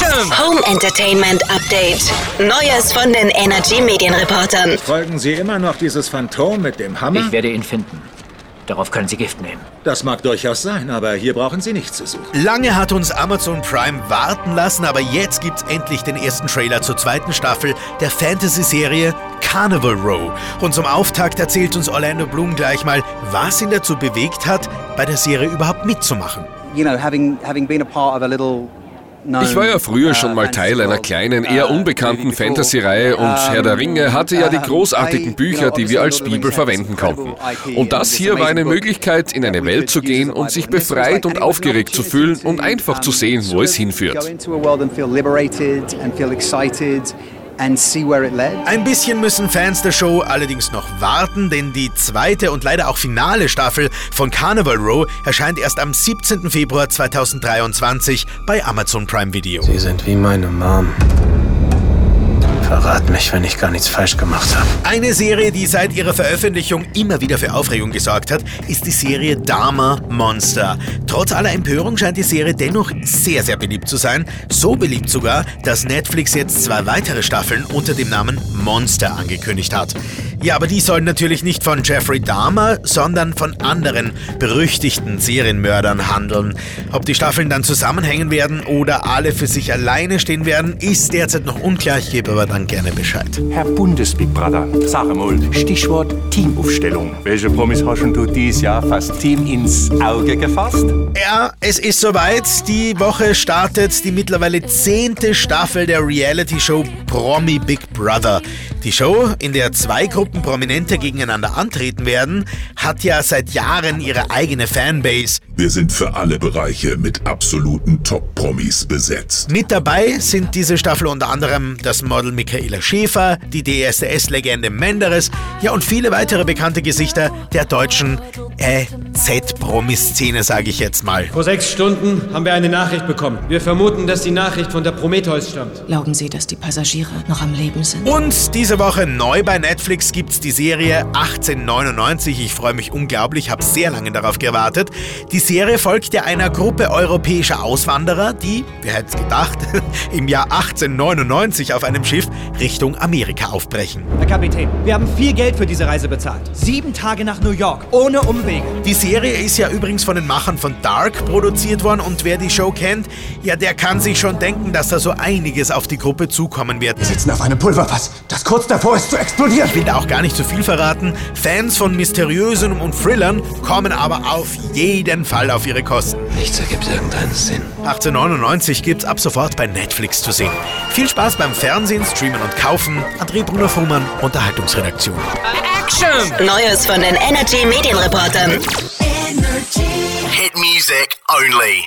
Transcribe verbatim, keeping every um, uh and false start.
Action! Home Entertainment Update. Neues von den Energy Medienreportern. Folgen Sie immer noch dieses Phantom mit dem Hammer? Ich werde ihn finden. Darauf können Sie Gift nehmen. Das mag durchaus sein, aber hier brauchen Sie nichts zu suchen. Lange hat uns Amazon Prime warten lassen, aber jetzt gibt's endlich den ersten Trailer zur zweiten Staffel der Fantasy-Serie Carnival Row. Und zum Auftakt erzählt uns Orlando Bloom gleich mal, was ihn dazu bewegt hat, bei der Serie überhaupt mitzumachen. You know, having having been a part of a little Ich war ja früher schon mal Teil einer kleinen, eher unbekannten Fantasy-Reihe und Herr der Ringe hatte ja die großartigen Bücher, die wir als Bibel verwenden konnten. Und das hier war eine Möglichkeit, in eine Welt zu gehen und sich befreit und aufgeregt zu fühlen und einfach zu sehen, wo es hinführt. Ein bisschen müssen Fans der Show allerdings noch warten, denn die zweite und leider auch finale Staffel von Carnival Row erscheint erst am siebzehnten Februar zweitausenddreiundzwanzig bei Amazon Prime Video. Sie sind wie meine Mom. Verrat mich, wenn ich gar nichts falsch gemacht habe. Eine Serie, die seit ihrer Veröffentlichung immer wieder für Aufregung gesorgt hat, ist die Serie Dharma Monster. Trotz aller Empörung scheint die Serie dennoch sehr, sehr beliebt zu sein. So beliebt sogar, dass Netflix jetzt zwei weitere Staffeln unter dem Namen Monster angekündigt hat. Ja, aber die sollen natürlich nicht von Jeffrey Dahmer, sondern von anderen berüchtigten Serienmördern handeln. Ob die Staffeln dann zusammenhängen werden oder alle für sich alleine stehen werden, ist derzeit noch unklar. Ich gebe aber dann gerne Bescheid. Herr Bundesbig Brother, sag mal, Stichwort Teamaufstellung. Welche Promis hast du dieses Jahr fast Team ins Auge gefasst? Ja, es ist soweit. Die Woche startet die mittlerweile zehnte Staffel der Reality-Show Promi Big Brother. Die Show, in der zwei Gruppen Prominente gegeneinander antreten werden, hat ja seit Jahren ihre eigene Fanbase. Wir sind für alle Bereiche mit absoluten Top-Promis besetzt. Mit dabei sind diese Staffel unter anderem das Model Michaela Schäfer, die D S D S-Legende Menderes, ja und viele weitere bekannte Gesichter der deutschen äh, Z-Promi-Szene, sage ich jetzt mal. Vor sechs Stunden haben wir eine Nachricht bekommen. Wir vermuten, dass die Nachricht von der Prometheus stammt. Glauben Sie, dass die Passagiere noch am Leben sind? Und diese Woche neu bei Netflix gibt's die Serie achtzehnhundertneunundneunzig. Ich freue mich unglaublich, habe sehr lange darauf gewartet. Die Serie folgt ja einer Gruppe europäischer Auswanderer, die, wer hätte es gedacht, im Jahr achtzehnhundertneunundneunzig auf einem Schiff Richtung Amerika aufbrechen. Herr Kapitän, wir haben viel Geld für diese Reise bezahlt. Sieben Tage nach New York, ohne Umwege. Die Serie ist ja übrigens von den Machern von Dark produziert worden und wer die Show kennt, ja, der kann sich schon denken, dass da so einiges auf die Gruppe zukommen wird. Wir sitzen auf einem Pulverfass, das kurz davor ist zu explodieren. Ich will da auch gar nicht zu viel verraten. Fans von Mysteriösen und Thrillern kommen aber auf jeden Fall auf ihre Kosten. Nichts ergibt irgendeinen Sinn. achtzehnhundertneunundneunzig gibt's ab sofort bei Netflix zu sehen. Viel Spaß beim Fernsehen, Streamen und Kaufen. André Brunner-Fuhrmann, Unterhaltungsredaktion. Action! Neues von den Energy Medienreportern. Hit music only.